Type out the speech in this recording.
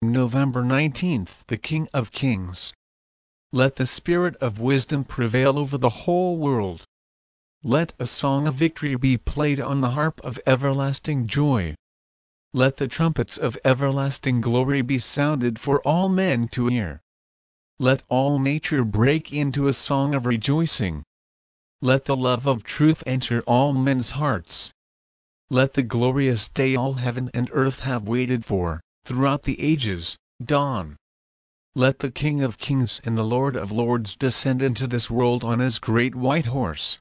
November 19th, the King of Kings. Let the spirit of wisdom prevail over the whole world. Let a song of victory be played on the harp of everlasting joy. Let the trumpets of everlasting glory be sounded for all men to hear. Let all nature break into a song of rejoicing. Let the love of truth enter all men's hearts. Let the glorious day all heaven and earth have waited for, throughout the ages, dawn. Let the King of Kings and the Lord of Lords descend into this world on his great white horse.